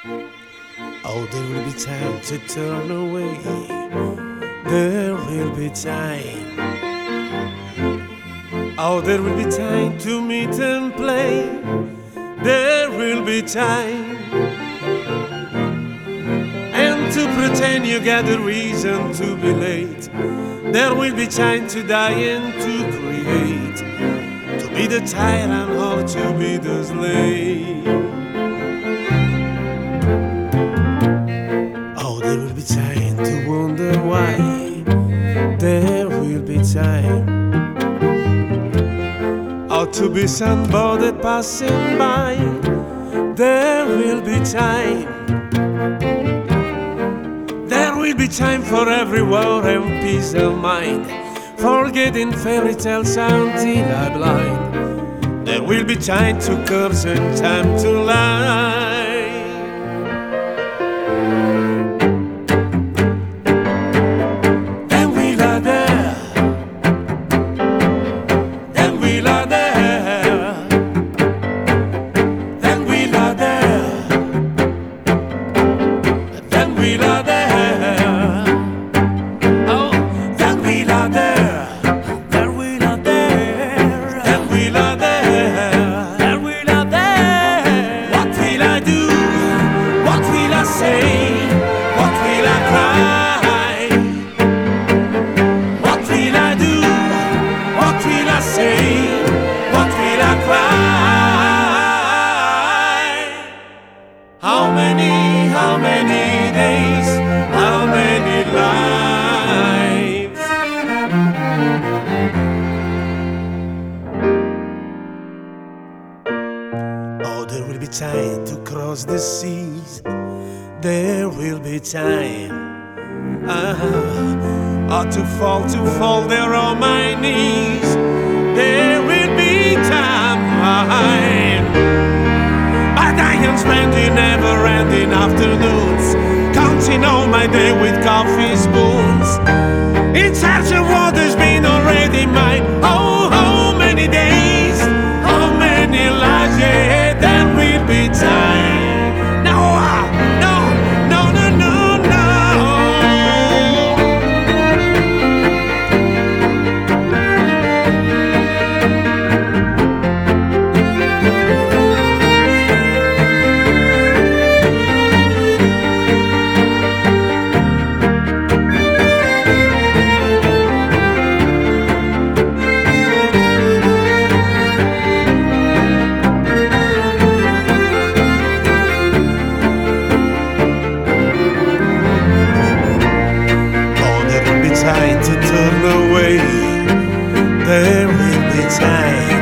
Oh, there will be time to turn away. There will be time. Oh, there will be time to meet and play. There will be time. And to pretend you got a reason to be late. There will be time to die and to create. To be the tyrant or to be the slave. Oh, there will be time to wonder why. There will be time. Oh, to be somebody passing by. There will be time. There will be time for every war and peace of mind. Forgetting fairy tales until I'm blind. There will be time to curse and time to lie. Then we'll are there. Then we'll are there. Then we'll are there. Then we'll are there. How many days, how many lives? Oh, there will be time to cross the seas. There will be time. Oh, to fall there on my knees. There will be time. But I am spending never-ending afternoons, counting all my day with coffee spoons, in search of what has been already mine. Oh, how many days, how many lives, yeah, there will be time. No, no, no, no, no, no. Time to turn away. There will be time.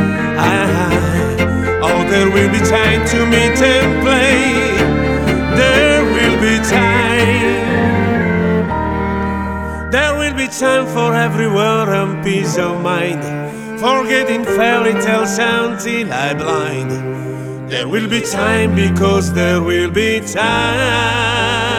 Oh, there will be time to meet and play. There will be time. There will be time for every word and peace of mind. Forgetting fairy tales until I'm blind. There will be time because there will be time.